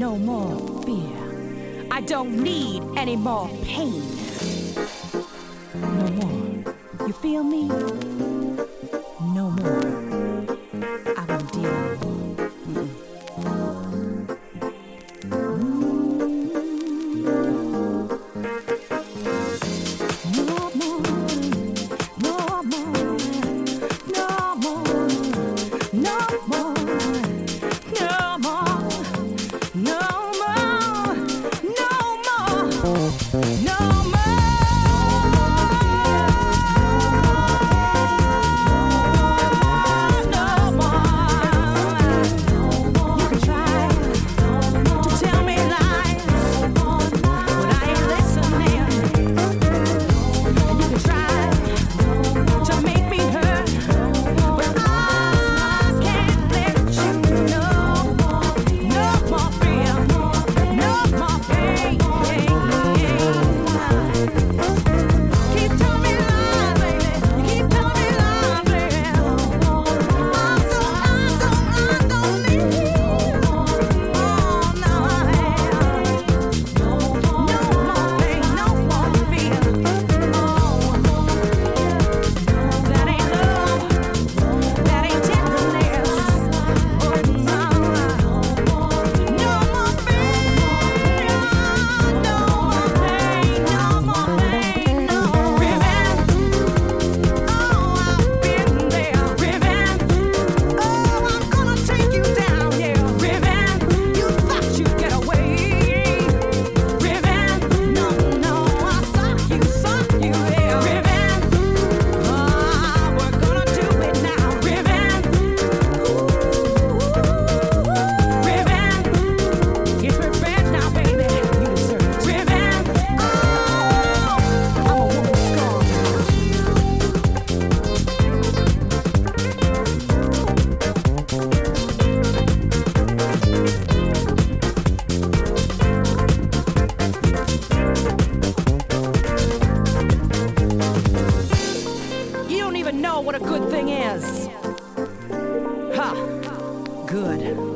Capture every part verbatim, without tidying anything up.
no more fear. I don't need any more pain. No more. You feel me? No more. I won't deal anymore. What a good thing is. Ha! Good.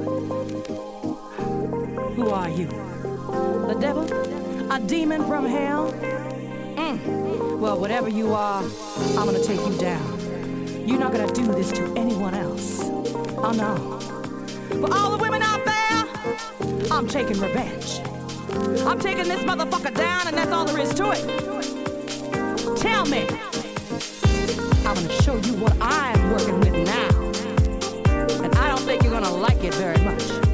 Who are you? The devil? A demon from hell? Mm. Well, whatever you are, I'm gonna take you down. You're not gonna do this to anyone else. Oh no. For all the women out there, I'm taking revenge. I'm taking this motherfucker down, and that's all there is to it. Tell me. I'm gonna show you what I'm working with now. And I don't think you're gonna like it very much.